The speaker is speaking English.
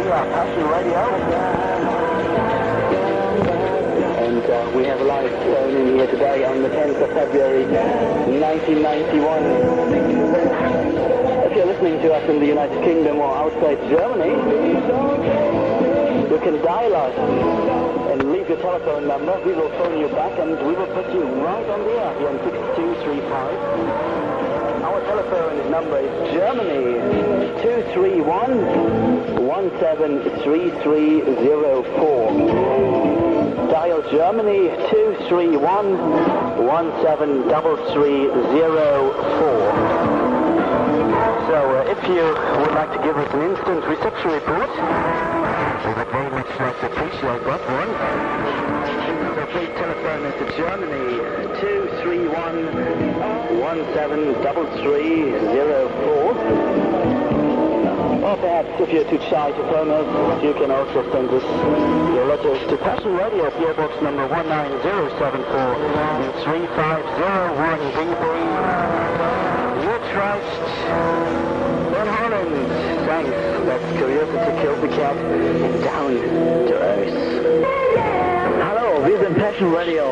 Yeah, Passion Radio. And we have a live phone in here today on the 10th of February, 1991. If you're listening to us in the United Kingdom or outside Germany, you can dial us and leave your telephone number. We will phone you back and we will put you right on the air here on 6235. Our telephone number is Germany 231-173304. Dial Germany 231-173304. So if you would like to give us an instant reception report, we would very much like to appreciate that one. So please telephone us at Germany 231-173304. Or perhaps if you're too shy to phone us, you can also send us your letters to Passion Radio, PO Box number 19074, 3501 BB. Trust in Holland. Thanks. That's Curiosity Killed the Cat and Down to Earth. Hallo, wir sind Passion Radio.